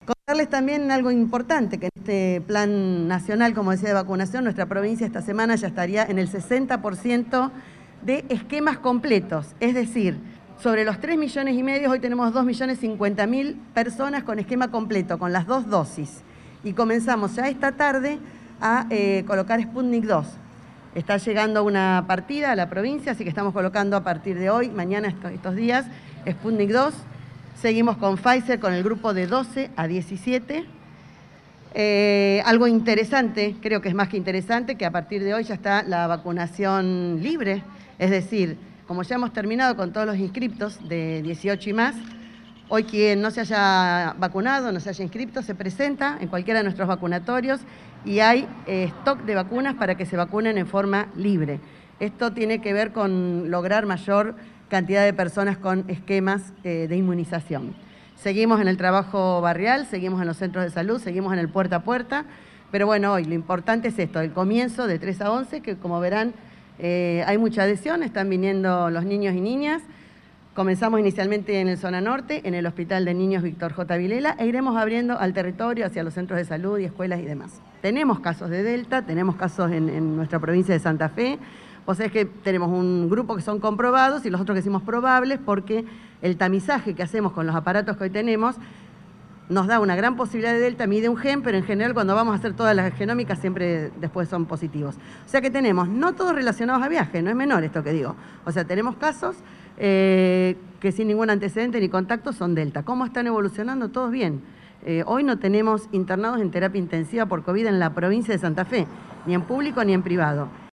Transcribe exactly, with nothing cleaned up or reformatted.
Contarles también algo importante, que en este plan nacional, como decía, de vacunación, nuestra provincia esta semana ya estaría en el sesenta por ciento de esquemas completos, es decir, sobre los tres millones y medio, hoy tenemos dos millones cincuenta mil personas con esquema completo, con las dos dosis. Y comenzamos ya esta tarde a eh, colocar Sputnik dos. Está llegando una partida a la provincia, así que estamos colocando a partir de hoy, mañana, estos días, Sputnik dos. Seguimos con Pfizer, con el grupo de doce a diecisiete. Eh, algo interesante, creo que es más que interesante, que a partir de hoy ya está la vacunación libre, es decir, como ya hemos terminado con todos los inscriptos de dieciocho y más, hoy quien no se haya vacunado, no se haya inscrito, se presenta en cualquiera de nuestros vacunatorios y hay eh, stock de vacunas para que se vacunen en forma libre. Esto tiene que ver con lograr mayor cantidad de personas con esquemas eh, de inmunización. Seguimos en el trabajo barrial, seguimos en los centros de salud, seguimos en el puerta a puerta, pero bueno, hoy lo importante es esto, el comienzo de tres a once, que como verán eh, hay mucha adhesión, están viniendo los niños y niñas. Comenzamos inicialmente en el zona norte, en el Hospital de Niños Víctor J. Vilela, e iremos abriendo al territorio hacia los centros de salud y escuelas y demás. Tenemos casos de Delta, tenemos casos en, en nuestra provincia de Santa Fe. O sea, es que tenemos un grupo que son comprobados y los otros que decimos probables, porque el tamizaje que hacemos con los aparatos que hoy tenemos nos da una gran posibilidad de Delta, mide un gen, pero en general cuando vamos a hacer todas las genómicas siempre después son positivos. O sea que tenemos, no todos relacionados a viaje, no es menor esto que digo. O sea, tenemos casos eh, que sin ningún antecedente ni contacto son Delta. ¿Cómo están evolucionando? Todos bien. Eh, hoy no tenemos internados en terapia intensiva por COVID en la provincia de Santa Fe, ni en público ni en privado.